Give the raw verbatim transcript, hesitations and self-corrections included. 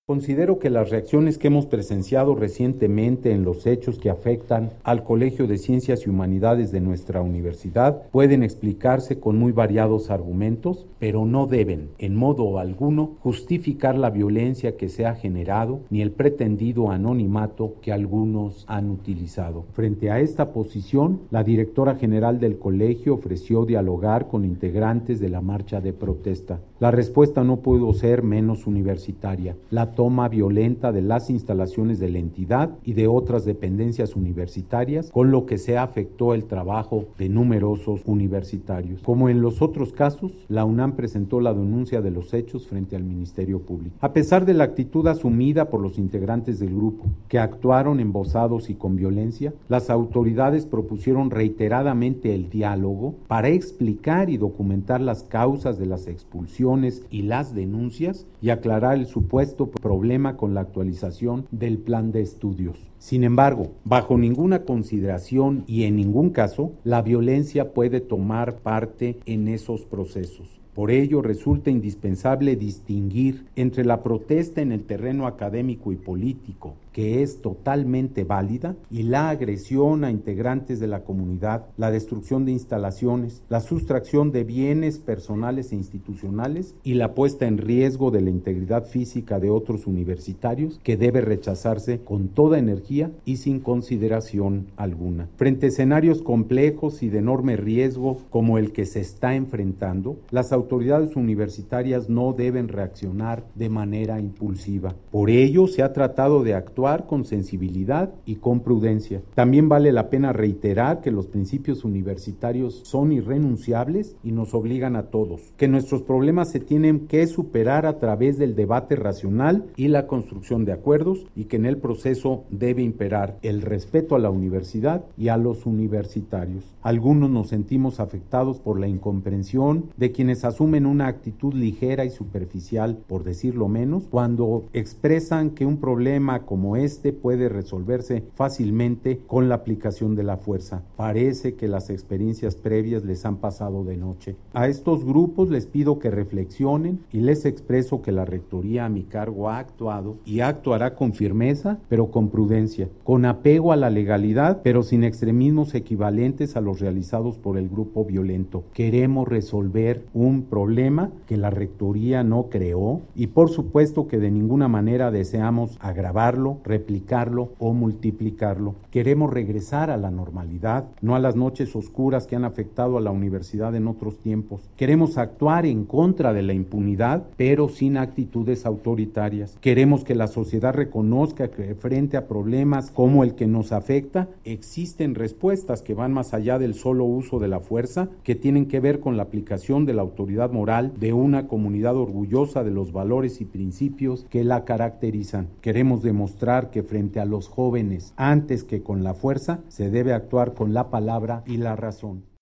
Considero que las reacciones que hemos presenciado recientemente en los hechos que afectan al Colegio de Ciencias y Humanidades de nuestra universidad pueden explicarse con muy variados argumentos, pero no deben, en modo alguno, justificar la violencia que se ha generado ni el pretendido anonimato que algunos han utilizado. Frente a esta posición, la directora general del colegio ofreció dialogar con integrantes de la marcha de protesta. La respuesta no pudo ser menos universitaria. La toma violenta de las instalaciones de la entidad y de otras dependencias universitarias, con lo que se afectó el trabajo de numerosos universitarios. Como en los otros casos, la UNAM presentó la denuncia de los hechos frente al Ministerio Público. A pesar de la actitud asumida por los integrantes del grupo, que actuaron embosados y con violencia, las autoridades propusieron reiteradamente el diálogo para explicar y documentar las causas de las expulsiones y las denuncias y aclarar el supuesto problema con la actualización del plan de estudios. Sin embargo, bajo ninguna consideración y en ningún caso, la violencia puede tomar parte en esos procesos. Por ello, resulta indispensable distinguir entre la protesta en el terreno académico y político, que es totalmente válida, y la agresión a integrantes de la comunidad, la destrucción de instalaciones, la sustracción de bienes personales e institucionales y la puesta en riesgo de la integridad física de otros universitarios, que debe rechazarse con toda energía y sin consideración alguna. Frente a escenarios complejos y de enorme riesgo como el que se está enfrentando, las autoridades autoridades universitarias no deben reaccionar de manera impulsiva. Por ello, se ha tratado de actuar con sensibilidad y con prudencia. También vale la pena reiterar que los principios universitarios son irrenunciables y nos obligan a todos, que nuestros problemas se tienen que superar a través del debate racional y la construcción de acuerdos, y que en el proceso debe imperar el respeto a la universidad y a los universitarios. Algunos nos sentimos afectados por la incomprensión de quienes asumen una actitud ligera y superficial, por decirlo menos, cuando expresan que un problema como este puede resolverse fácilmente con la aplicación de la fuerza. Parece que las experiencias previas les han pasado de noche. A estos grupos les pido que reflexionen y les expreso que la Rectoría a mi cargo ha actuado y actuará con firmeza, pero con prudencia, con apego a la legalidad, pero sin extremismos equivalentes a los realizados por el grupo violento. Queremos resolver un problema que la Rectoría no creó y por supuesto que de ninguna manera deseamos agravarlo, replicarlo o multiplicarlo. Queremos regresar a la normalidad, no a las noches oscuras que han afectado a la universidad en otros tiempos. Queremos actuar en contra de la impunidad, pero sin actitudes autoritarias. Queremos que la sociedad reconozca que frente a problemas como el que nos afecta, existen respuestas que van más allá del solo uso de la fuerza, que tienen que ver con la aplicación de la autoridad moral de una comunidad orgullosa de los valores y principios que la caracterizan. Queremos demostrar que frente a los jóvenes, antes que con la fuerza, se debe actuar con la palabra y la razón.